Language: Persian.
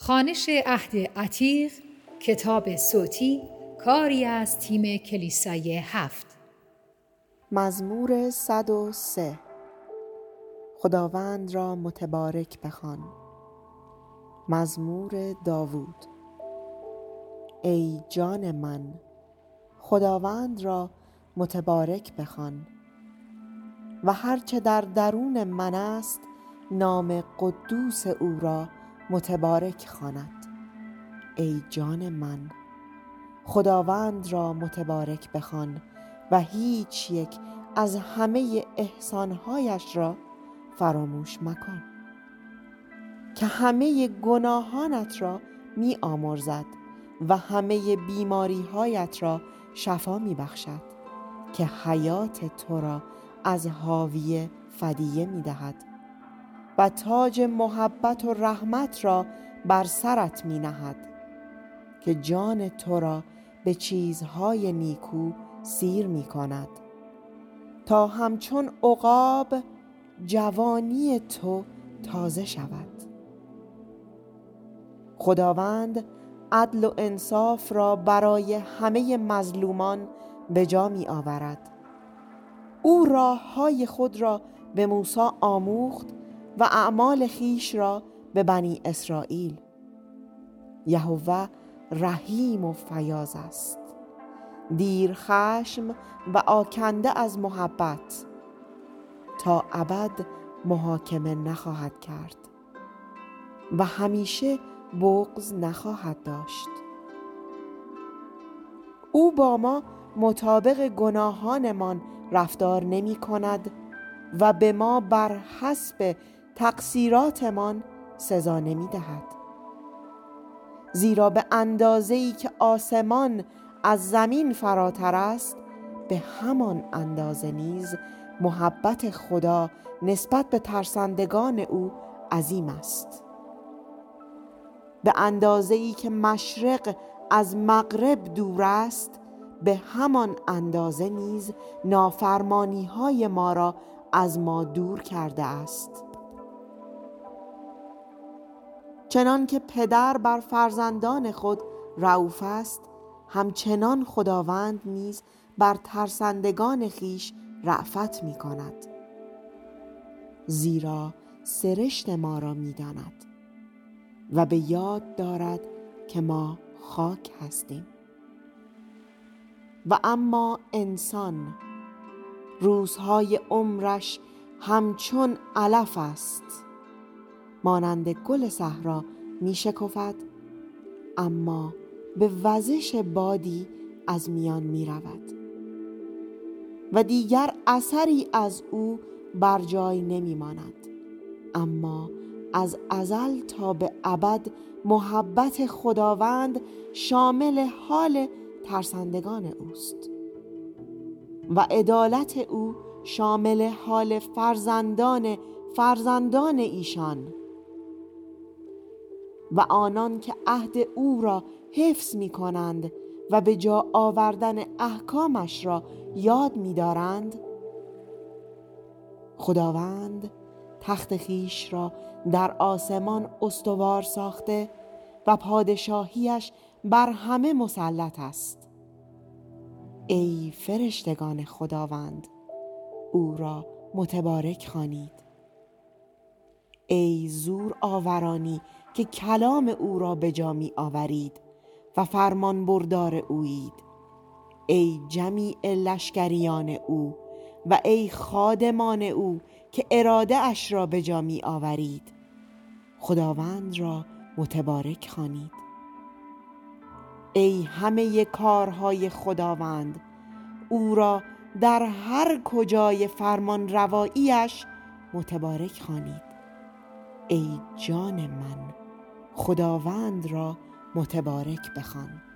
خوانش عهد عتیق، کتاب صوتی، کاری از تیم کلیسای 7. مزمور 103. خداوند را متبارک بخوان. مزمور داوود. ای جان من، خداوند را متبارک بخوان و هرچه در درون من است نام قدوس او را متبارک خواند. ای جان من، خداوند را متبارک بخوان و هیچ یک از همه احسانهایش را فراموش مکن، که همه گناهانت را می آمرزد و همه بیماریهایت را شفا می بخشد، که حیات تو را از هاویه فدیه می دهد و تاج محبت و رحمت را بر سرت می نهد، که جان تو را به چیزهای نیکو سیر می کند، تا همچون عقاب جوانی تو تازه شود. خداوند عدل و انصاف را برای همه مظلومان به جا می آورد. او راه‌های خود را به موسی آموخت و اعمال خویش را به بنی اسرائیل. یهوه رحیم و فیاض است، دیر خشم و آکنده از محبت، تا ابد محاکمه نخواهد کرد و همیشه بغض نخواهد داشت. او با ما مطابق گناهانمان رفتار نمی کند و به ما بر حسب تقصیراتمان سزا نمی دهد. زیرا به اندازه‌ای که آسمان از زمین فراتر است، به همان اندازه نیز محبت خدا نسبت به ترسندگان او عظیم است. به اندازه‌ای که مشرق از مغرب دور است، به همان اندازه نیز نافرمانی‌های ما را از ما دور کرده است. چنان که پدر بر فرزندان خود رئوف است، همچنان خداوند نیز بر ترسندگان خویش رأفت می کند. زیرا سرشت ما را می داند و به یاد دارد که ما خاک هستیم. و اما انسان روزهای عمرش همچون علف است، مانند گل صحرا می شکفد، اما به وزش بادی از میان می رود و دیگر اثری از او بر جای نمی ماند. اما از ازل تا به ابد محبت خداوند شامل حال ترسندگان اوست و عدالت او شامل حال فرزندان ایشان و آنان که عهد او را حفظ می کنند و به جا آوردن احکامش را یاد می دارند. خداوند تخت خویش را در آسمان استوار ساخته و پادشاهیش بر همه مسلط است. ای فرشتگان خداوند، او را متبارک خوانید. ای زور آورانی که کلام او را به جا می آورید و فرمان بردار اویید. ای جمیع لشکریان او و ای خادمان او که اراده اش را به جا می آورید. خداوند را متبارک خوانید. ای همه کارهای خداوند، او را در هر کجای فرمان رواییش متبارک خوانید. ای جان من، خداوند را متبارک بخوان.